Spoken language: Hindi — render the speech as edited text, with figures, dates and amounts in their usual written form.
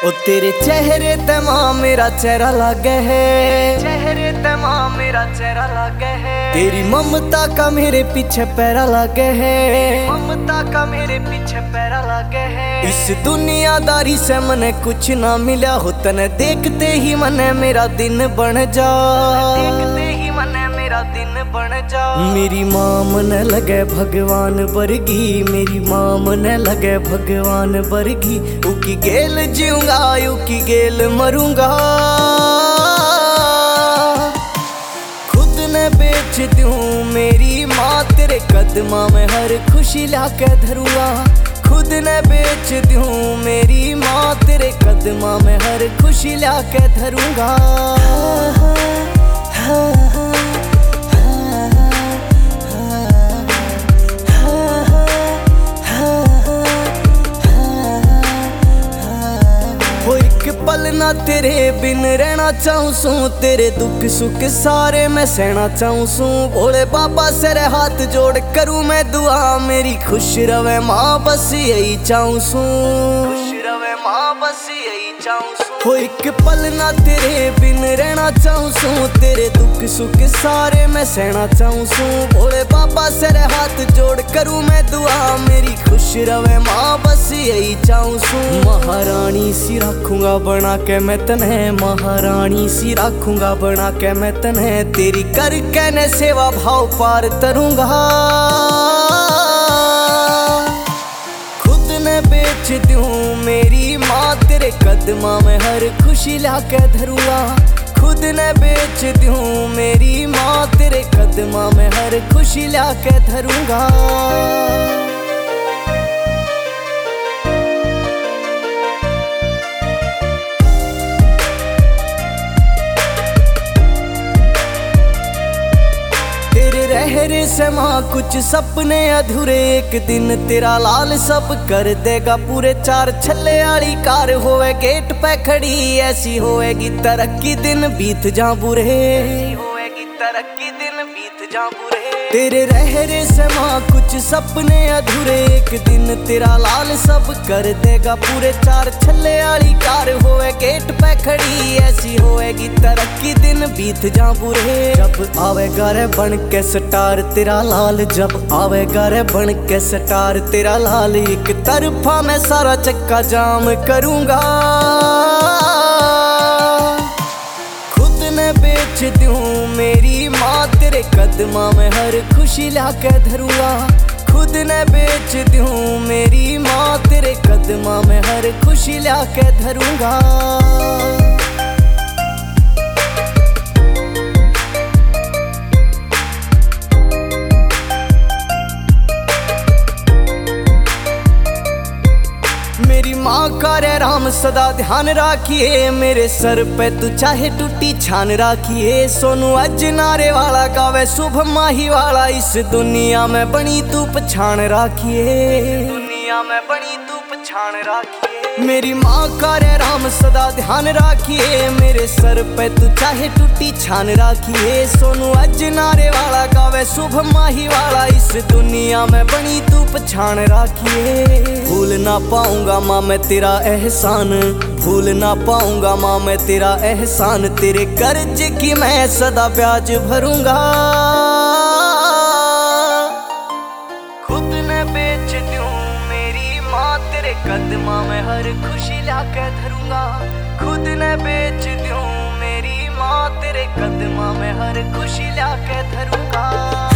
ओ तेरे चेहरे ते मां मेरा चेहरा लागे है, चेहरे ते मां मेरा चेहरा लागे है। तेरी ममता का मेरे पीछे पैरा लागे है, ममता का मेरे पीछे पैरा लागे है। इस दुनियादारी से मने कुछ ना मिला हो, तने देखते ही मने मेरा दिन बन जा, देखते ही मने मेरा दिन बन जा। मेरी मां मने लगे भगवान वर्गी, मेरी मां मने लगे भगवान वर्गी। उकी गेल जीऊंगा उकी गेल मरूंगा, खुद ने बेच दूं मेरी मां तेरे कदमां में हर खुशी लाके धरूंगा। खुद ने बेच दूं मेरी मां तेरे कदमां में हर खुशी लाके धरूंगा। पल ना तेरे बिन रहना चाहूँ सू, तेरे दुख सुख सारे मैं सहना चाहूँ सू। भोले बाबा से हाथ जोड़ करूँ मैं दुआ, मेरी खुश रवे माँ बस यही चाहूँ सू, खुश रवे माँ बस यही चाहूँ सू। हो एक पल ना तेरे बिन रहना चाहूँ सू, तेरे दुख सुख सारे मैं सहना चाहूँ सू। भोले बाबा से हाथ जोड़ करूँ मैं दुआ, मेरी खुश रवे माँ बस यही चाहूँ सू। महारानी सी रखूंगा बना के मैं तन्हे, महारानी सी रखूंगा बना के मैं तन्हे। तेरी कर कहने सेवा भाव पार तरूंगा, खुद ने बेच दूं मेरी माँ तेरे कदमां में हर खुशी लाके धरूंगा। खुद ने बेच दूं मेरी माँ तेरे कदमां में हर खुशी लाके धरूंगा। रहरे से माँ कुछ सपने अधूरे, एक दिन तेरा लाल सब कर देगा पूरे। चार छल्ले वाली कार होवे गेट पे खड़ी, ऐसी होएगी तरक्की दिन बीत जा बुरे, होएगी तरक्की दिन बीत जा बुरे। तेरे रहरे से माँ कुछ सपने अधूरे, एक दिन तेरा लाल सब कर देगा पूरे। चार छल्ले वाली कार होवे गेट पे खड़ी, ऐसी होएगी तरक्की दिन बीत जा बुरे। जब आवेगा रे बन के स्टार तेरा लाल, जब आवेगा रे बन के स्टार तेरा लाल। एक तरफा मैं सारा चक्का जाम करूंगा, खुद ने बेच दूं मेरी माँ तेरे कदमां में हर खुशी लाके धरूंगा। खुद ने बेच दूं मेरी माँ तेरे कदमां में हर खुशी लाके धरूंगा। मेरी माँ का रे राम सदा ध्यान राखिए, मेरे सर पे तू चाहे टूटी छान राखिए। सोनू अजनारे वाला गावे शुभ माही वाला, इस दुनिया में बनी तू पछान राखिए, दुनिया में बनी तू पछान राखिए। मेरी माँ का रे राम सदा ध्यान राखिए, मेरे सर पे तू चाहे टूटी छान राखिए। सोनू अजनारे वाला गावे शुभ माही वाला, इस दुनिया में बनी तू पछान राखिए। भूल ना पाऊंगा माँ मैं तेरा एहसान, भूल ना पाऊंगा माँ मैं तेरा एहसान। तेरे कर्ज की मैं सदा ब्याज भरूंगा, खुद ने बेच दूं मेरी माँ तेरे कदमां में हर खुशी लाके धरूंगा। खुद ने बेच दूं मेरी माँ तेरे कदमां में हर खुशी लाके धरूंगा।